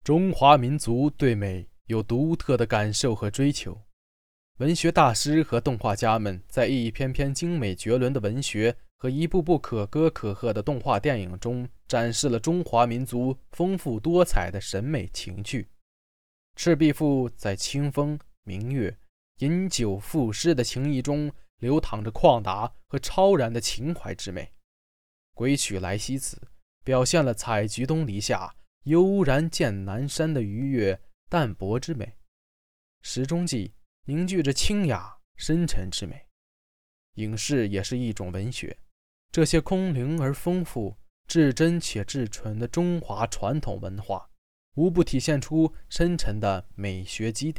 中华民族对美有独特的感受和追求。文学大师和动画家们在一篇篇精美绝伦的文学和一部部可歌可贺的动画电影中，展示了中华民族丰富多彩的审美情趣。赤壁赋在清风明月、饮酒赋诗的情谊中，流淌着旷达和超然的情怀之美。归曲来兮辞表现了采菊东篱下，悠然见南山的愉悦淡泊之美。时中记凝聚着清雅深沉之美。影视也是一种文学，这些空灵而丰富、至真且至纯的中华传统文化，无不体现出深沉的美学积淀。